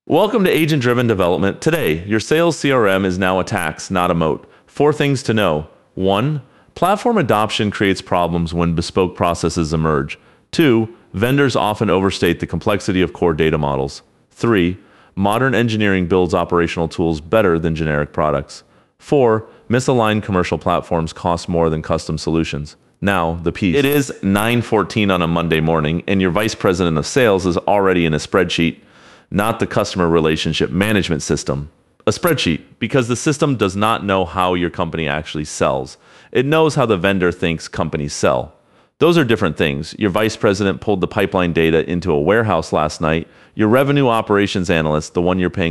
Welcome to Agent Driven Development. Today, your sales CRM is now a tax, not a moat. 4 things to know. 1. Platform adoption creates problems when bespoke processes emerge. 2. Vendors often overstate the complexity of core data models. 3. Modern engineering builds operational tools better than generic products. 4. Misaligned commercial platforms cost more than custom solutions. Now, the piece. It is 9:14 on a Monday morning, and your vice president of sales is already in a spreadsheet. Not the customer relationship management system. A spreadsheet, because the system does not know how your company actually sells. It knows how the vendor thinks companies sell. Those are different things. Your vice president pulled the pipeline data into a warehouse last night. Your revenue operations analyst, the one you're paying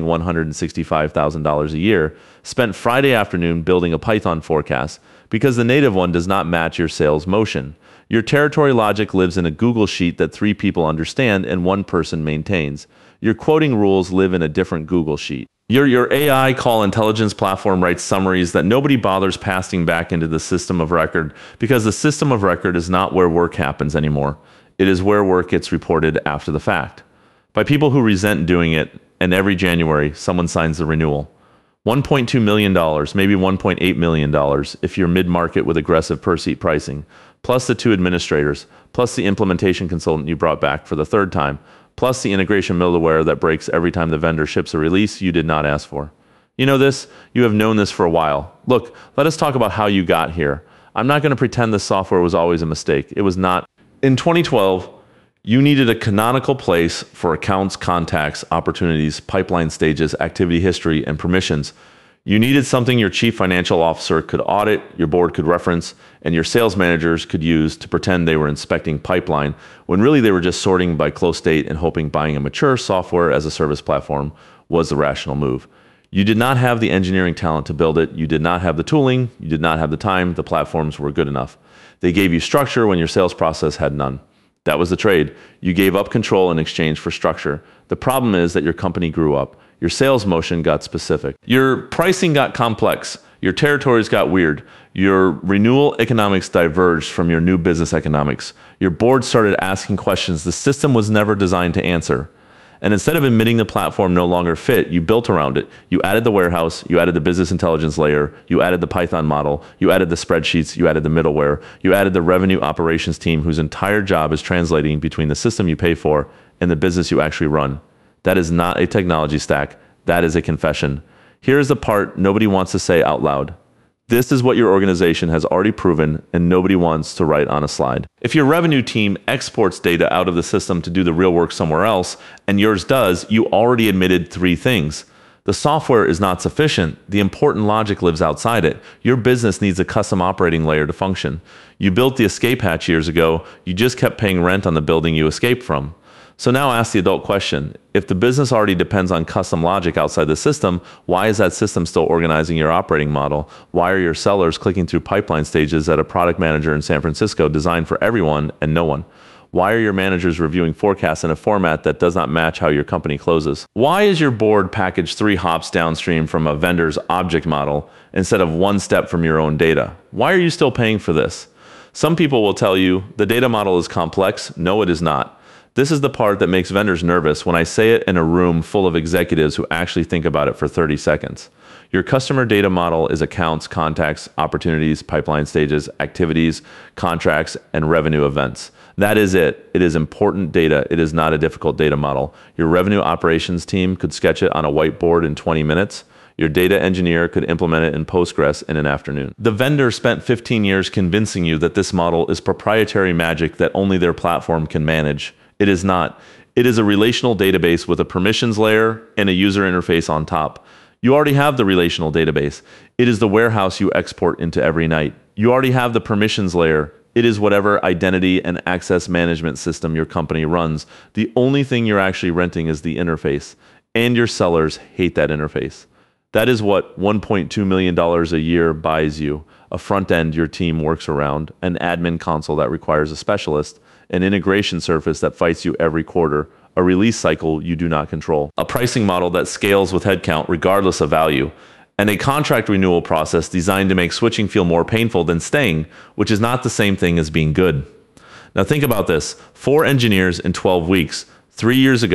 $165,000 a year, spent Friday afternoon building a Python forecast because the native one does not match your sales motion. Your territory logic lives in a Google sheet that 3 people understand and 1 person maintains. Your quoting rules live in a different Google sheet. Your AI call intelligence platform writes summaries that nobody bothers passing back into the system of record because the system of record is not where work happens anymore. It is where work gets reported after the fact. By people who resent doing it, and every January, someone signs the renewal. $1.2 million, maybe $1.8 million if you're mid-market with aggressive per-seat pricing, plus the 2 administrators, plus the implementation consultant you brought back for the 3rd time, plus the integration middleware that breaks every time the vendor ships a release you did not ask for. You know this, you have known this for a while. Look, let us talk about how you got here. I'm not going to pretend this software was always a mistake. It was not. In 2012, you needed a canonical place for accounts, contacts, opportunities, pipeline stages, activity history, and permissions. You needed something your chief financial officer could audit, your board could reference, and your sales managers could use to pretend they were inspecting pipeline, when really they were just sorting by close date and hoping buying a mature software as a service platform was the rational move. You did not have the engineering talent to build it. You did not have the tooling. You did not have the time. The platforms were good enough. They gave you structure when your sales process had none. That was the trade. You gave up control in exchange for structure. The problem is that your company grew up. Your sales motion got specific. Your pricing got complex. Your territories got weird. Your renewal economics diverged from your new business economics. Your board started asking questions the system was never designed to answer. And instead of admitting the platform no longer fit, you built around it. You added the warehouse, you added the business intelligence layer, you added the Python model, you added the spreadsheets, you added the middleware, you added the revenue operations team whose entire job is translating between the system you pay for and the business you actually run. That is not a technology stack. That is a confession. Here is the part nobody wants to say out loud. This is what your organization has already proven and nobody wants to write on a slide. If your revenue team exports data out of the system to do the real work somewhere else, and yours does, you already admitted 3 things. The software is not sufficient. The important logic lives outside it. Your business needs a custom operating layer to function. You built the escape hatch years ago. You just kept paying rent on the building you escaped from. So now ask the adult question. If the business already depends on custom logic outside the system, why is that system still organizing your operating model? Why are your sellers clicking through pipeline stages at a product manager in San Francisco designed for everyone and no one? Why are your managers reviewing forecasts in a format that does not match how your company closes? Why is your board packaged 3 hops downstream from a vendor's object model instead of 1 step from your own data? Why are you still paying for this? Some people will tell you the data model is complex. No, it is not. This is the part that makes vendors nervous when I say it in a room full of executives who actually think about it for 30 seconds. Your customer data model is accounts, contacts, opportunities, pipeline stages, activities, contracts, and revenue events. That is it. It is important data. It is not a difficult data model. Your revenue operations team could sketch it on a whiteboard in 20 minutes. Your data engineer could implement it in Postgres in an afternoon. The vendor spent 15 years convincing you that this model is proprietary magic that only their platform can manage. It is not. It is a relational database with a permissions layer and a user interface on top. You already have the relational database. It is the warehouse you export into every night. You already have the permissions layer. It is whatever identity and access management system your company runs. The only thing you're actually renting is the interface, and your sellers hate that interface. That is what $1.2 million a year buys you. A front end your team works around, an admin console that requires a specialist, an integration surface that fights you every quarter, a release cycle you do not control, a pricing model that scales with headcount regardless of value, and a contract renewal process designed to make switching feel more painful than staying, which is not the same thing as being good. Now think about this. 4 engineers in 12 weeks. 3 years ago,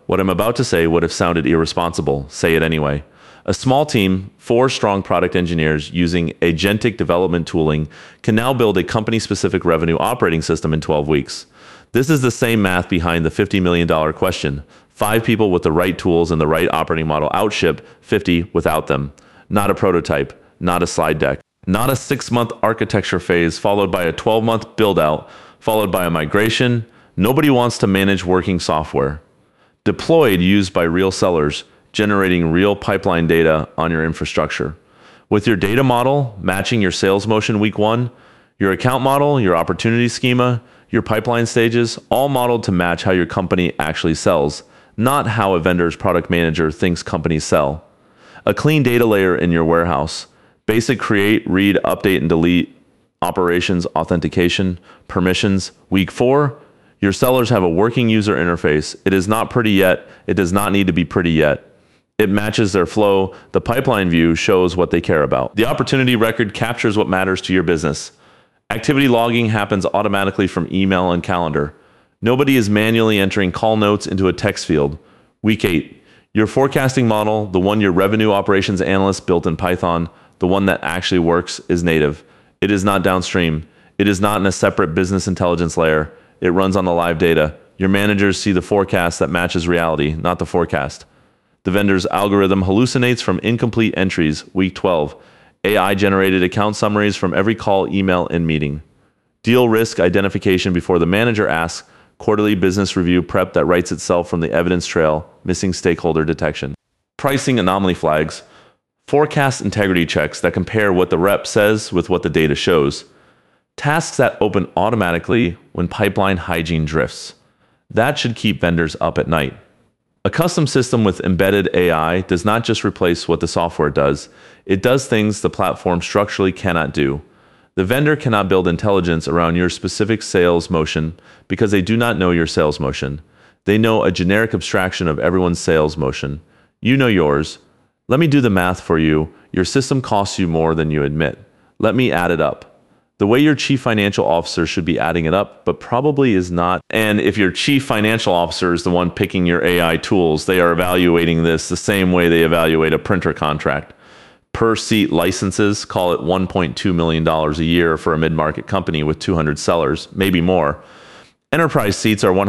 What I'm about to say would have sounded irresponsible. Say it anyway. A small team, 4 strong product engineers using agentic development tooling, can now build a company-specific revenue operating system in 12 weeks. This is the same math behind the $50 million question. 5 people with the right tools and the right operating model outship 50 without them. Not a prototype, not a slide deck, not a 6-month architecture phase followed by a 12-month build-out, followed by a migration. Nobody wants to manage working software. Deployed, used by real sellers, generating real pipeline data on your infrastructure. With your data model matching your sales motion week 1, your account model, your opportunity schema, your pipeline stages, all modeled to match how your company actually sells, not how a vendor's product manager thinks companies sell. A clean data layer in your warehouse. Basic create, read, update, and delete operations, authentication, permissions. Week 4, your sellers have a working user interface. It is not pretty yet. It does not need to be pretty yet. It matches their flow. The pipeline view shows what they care about. The opportunity record captures what matters to your business. Activity logging happens automatically from email and calendar. Nobody is manually entering call notes into a text field. Week 8, your forecasting model, the one your revenue operations analyst built in Python, the one that actually works, is native. It is not downstream. It is not in a separate business intelligence layer. It runs on the live data. Your managers see the forecast that matches reality, not the forecast. The vendor's algorithm hallucinates from incomplete entries. Week 12, AI-generated account summaries from every call, email, and meeting. Deal risk identification before the manager asks. Quarterly business review prep that writes itself from the evidence trail. Missing stakeholder detection. Pricing anomaly flags. Forecast integrity checks that compare what the rep says with what the data shows. Tasks that open automatically when pipeline hygiene drifts. That should keep vendors up at night. A custom system with embedded AI does not just replace what the software does, it does things the platform structurally cannot do. The vendor cannot build intelligence around your specific sales motion because they do not know your sales motion. They know a generic abstraction of everyone's sales motion. You know yours. Let me do the math for you. Your system costs you more than you admit. Let me add it up. The way your chief financial officer should be adding it up, but probably is not. And if your chief financial officer is the one picking your AI tools, they are evaluating this the same way they evaluate a printer contract. Per seat licenses, call it $1.2 million a year for a mid-market company with 200 sellers, maybe more. Enterprise seats are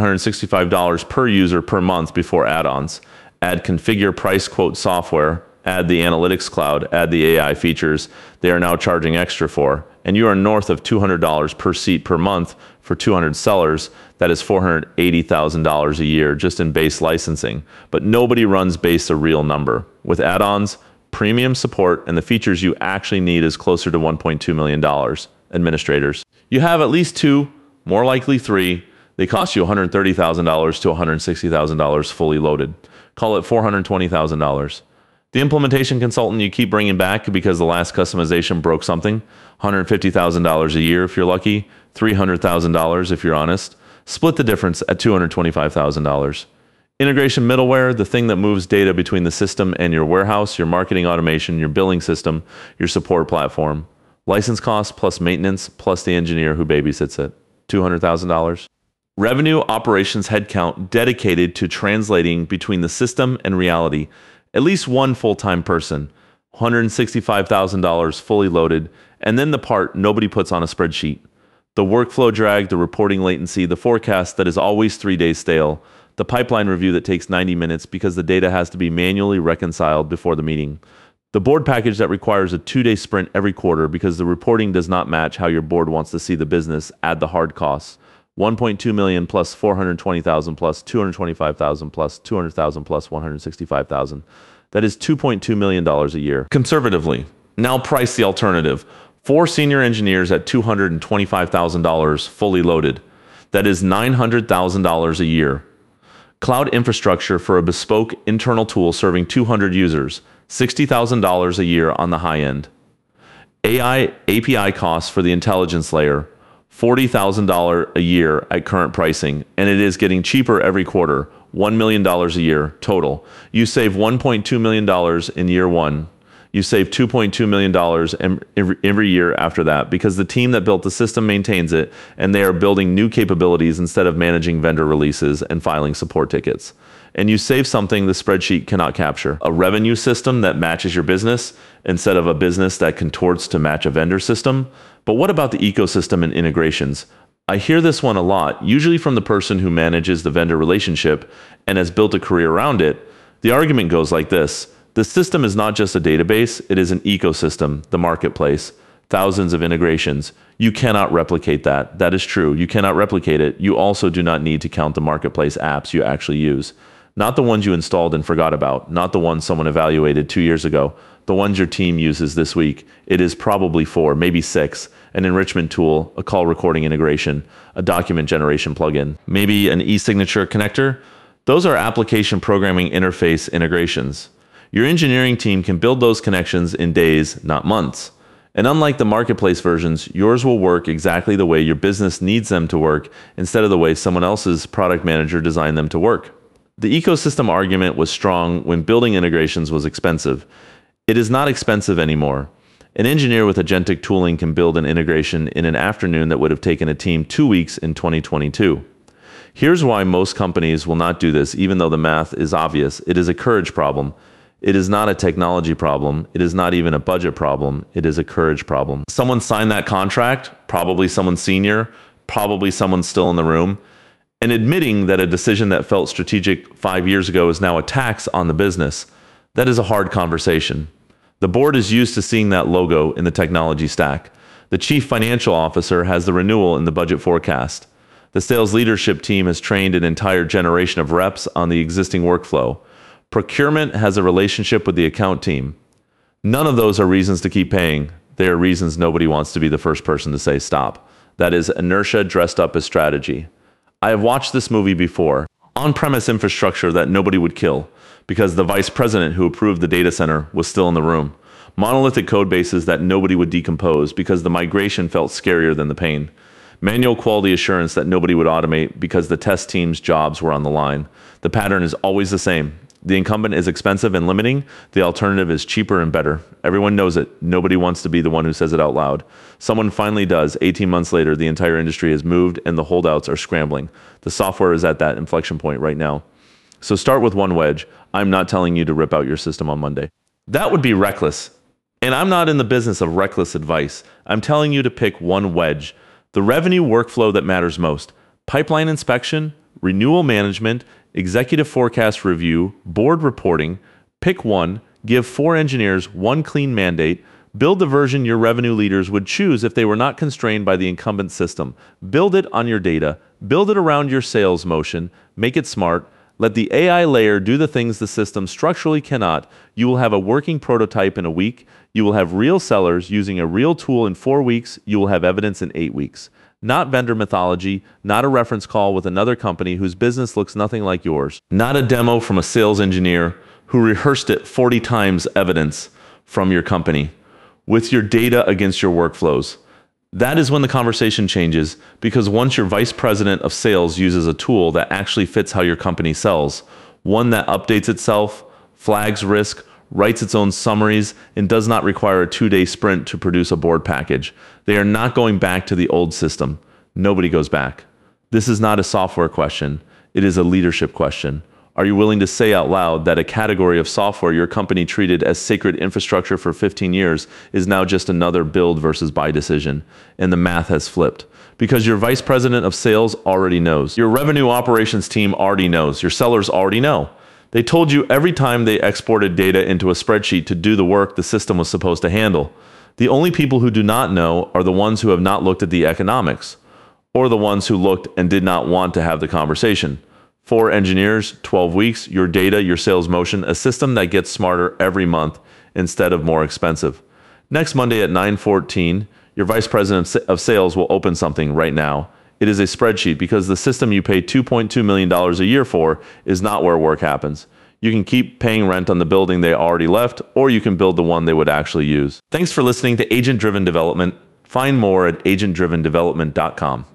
$165 per user per month before add-ons. Add configure price quote software, add the analytics cloud, add the AI features they are now charging extra for, and you are north of $200 per seat per month for 200 sellers. That is $480,000 a year just in base licensing. But nobody runs base a real number. With add-ons, premium support, and the features you actually need is closer to $1.2 million. Administrators. You have at least 2, more likely 3. They cost you $130,000 to $160,000 fully loaded. Call it $420,000. The implementation consultant you keep bringing back because the last customization broke something, $150,000 a year if you're lucky, $300,000 if you're honest. Split the difference at $225,000. Integration middleware, the thing that moves data between the system and your warehouse, your marketing automation, your billing system, your support platform. License costs plus maintenance plus the engineer who babysits it, $200,000. Revenue operations headcount dedicated to translating between the system and reality. At least one full-time person, $165,000 fully loaded, and then the part nobody puts on a spreadsheet. The workflow drag, the reporting latency, the forecast that is always 3 days stale, the pipeline review that takes 90 minutes because the data has to be manually reconciled before the meeting. The board package that requires a 2-day sprint every quarter because the reporting does not match how your board wants to see the business. Add the hard costs. 1.2 million plus 420,000 plus 225,000 plus 200,000 plus 165,000. That is $2.2 million a year. Conservatively. Now price the alternative. 4 senior engineers at $225,000 fully loaded. That is $900,000 a year. Cloud infrastructure for a bespoke internal tool serving 200 users. $60,000 a year on the high end. AI API costs for the intelligence layer. $40,000 a year at current pricing, and it is getting cheaper every quarter, $1 million a year total. You save $1.2 million in year 1. You save $2.2 million every year after that because the team that built the system maintains it and they are building new capabilities instead of managing vendor releases and filing support tickets. And you save something the spreadsheet cannot capture: a revenue system that matches your business instead of a business that contorts to match a vendor system. But what about the ecosystem and integrations? I hear this one a lot, usually from the person who manages the vendor relationship and has built a career around it. The argument goes like this: the system is not just a database, it is an ecosystem, the marketplace, thousands of integrations. You cannot replicate that. That is true. You cannot replicate it. You also do not need to count the marketplace apps you actually use. Not the ones you installed and forgot about, not the ones someone evaluated 2 years ago, the ones your team uses this week. It is probably 4, maybe 6, an enrichment tool, a call recording integration, a document generation plugin, maybe an e-signature connector. Those are application programming interface integrations. Your engineering team can build those connections in days, not months. And unlike the marketplace versions, yours will work exactly the way your business needs them to work instead of the way someone else's product manager designed them to work. The ecosystem argument was strong when building integrations was expensive. It is not expensive anymore. An engineer with agentic tooling can build an integration in an afternoon that would have taken a team 2 weeks in 2022. Here's why most companies will not do this, even though the math is obvious. It is a courage problem. It is not a technology problem. It is not even a budget problem. It is a courage problem. Someone signed that contract, probably someone senior, probably someone still in the room, and admitting that a decision that felt strategic 5 years ago is now a tax on the business. That is a hard conversation. The board is used to seeing that logo in the technology stack. The chief financial officer has the renewal in the budget forecast. The sales leadership team has trained an entire generation of reps on the existing workflow. Procurement has a relationship with the account team. None of those are reasons to keep paying. They are reasons nobody wants to be the first person to say stop. That is inertia dressed up as strategy. I have watched this movie before. On-premise infrastructure that nobody would kill because the vice president who approved the data center was still in the room. Monolithic code bases that nobody would decompose because the migration felt scarier than the pain. Manual quality assurance that nobody would automate because the test team's jobs were on the line. The pattern is always the same. The incumbent is expensive and limiting. The alternative is cheaper and better. Everyone knows it. Nobody wants to be the one who says it out loud. Someone finally does. 18 months later, the entire industry has moved and the holdouts are scrambling. The software is at that inflection point right now. So start with one wedge. I'm not telling you to rip out your system on Monday. That would be reckless. And I'm not in the business of reckless advice. I'm telling you to pick one wedge. The revenue workflow that matters most: pipeline inspection, renewal management, executive forecast review, board reporting. Pick one, give 4 engineers one clean mandate, build the version your revenue leaders would choose if they were not constrained by the incumbent system. Build it on your data, build it around your sales motion, make it smart. Let the AI layer do the things the system structurally cannot. You will have a working prototype in a week. You will have real sellers using a real tool in 4 weeks. You will have evidence in 8 weeks. Not vendor mythology, not a reference call with another company whose business looks nothing like yours. Not a demo from a sales engineer who rehearsed it 40 times evidence from your company with your data against your workflows. That is when the conversation changes, because once your vice president of sales uses a tool that actually fits how your company sells, one that updates itself, flags risk, writes its own summaries, and does not require a 2-day sprint to produce a board package. They are not going back to the old system. Nobody goes back. This is not a software question. It is a leadership question. Are you willing to say out loud that a category of software your company treated as sacred infrastructure for 15 years is now just another build versus buy decision, and the math has flipped? Because your vice president of sales already knows. Your revenue operations team already knows. Your sellers already know. They told you every time they exported data into a spreadsheet to do the work the system was supposed to handle. The only people who do not know are the ones who have not looked at the economics, or the ones who looked and did not want to have the conversation. 4 engineers, 12 weeks, your data, your sales motion, a system that gets smarter every month instead of more expensive. Next Monday at 9:14, your vice president of sales will open something right now. It is a spreadsheet because the system you pay $2.2 million a year for is not where work happens. You can keep paying rent on the building they already left, or you can build the one they would actually use. Thanks for listening to Agent Driven Development. Find more at agentdrivendevelopment.com.